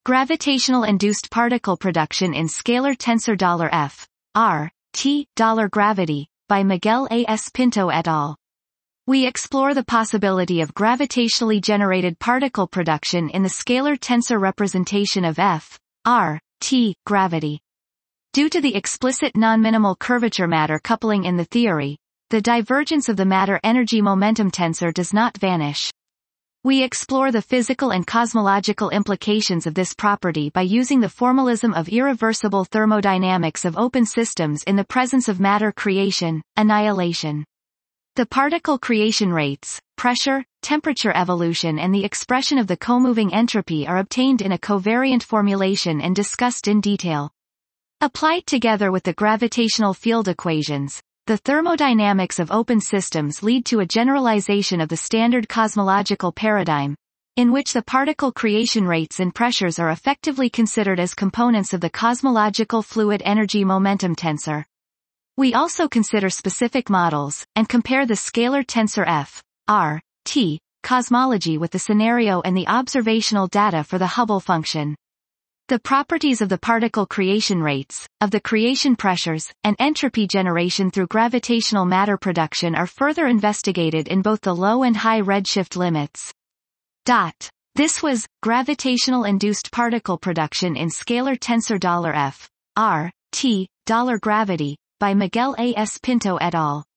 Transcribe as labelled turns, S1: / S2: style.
S1: Gravitational-induced particle production in scalar tensor $F, R, T, $gravity, by Miguel A. S. Pinto et al. We explore the possibility of gravitationally generated particle production in the scalar tensor representation of F, R, T, gravity. Due to the explicit non-minimal curvature matter coupling in the theory, the divergence of the matter-energy-momentum tensor does not vanish. We explore the physical and cosmological implications of this property by using the formalism of irreversible thermodynamics of open systems in the presence of matter creation, annihilation. The particle creation rates, pressure, temperature evolution and the expression of the comoving entropy are obtained in a covariant formulation and discussed in detail. Applied together with the gravitational field equations, the thermodynamics of open systems lead to a generalization of the standard cosmological paradigm, in which the particle creation rates and pressures are effectively considered as components of the cosmological fluid energy-momentum tensor. We also consider specific models, and compare the scalar tensor F, R, T, cosmology with the scenario and the observational data for the Hubble function. The properties of the particle creation rates, of the creation pressures, and entropy generation through gravitational matter production are further investigated in both the low and high redshift limits. This was Gravitational-Induced Particle Production in Scalar Tensor $F, R, T, $Gravity, by Miguel A. S. Pinto et al.